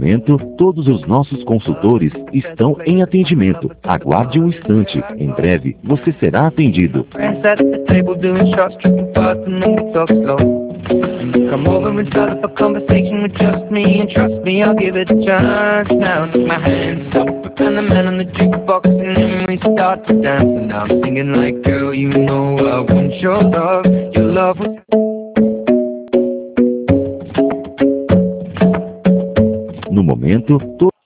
momento, todos os nossos consultores estão em atendimento. Aguarde um instante. Em breve, você será atendido. Friends at the table doing shots, tripping fast, and then we talk slow. Come over and start up a conversation with just me, and trust me, I'll give it a chance. Now take my hands up, and the man on the jukebox, and then we start to dance. And now I'm singing like, girl, you know I want your love. Your love was... No momento,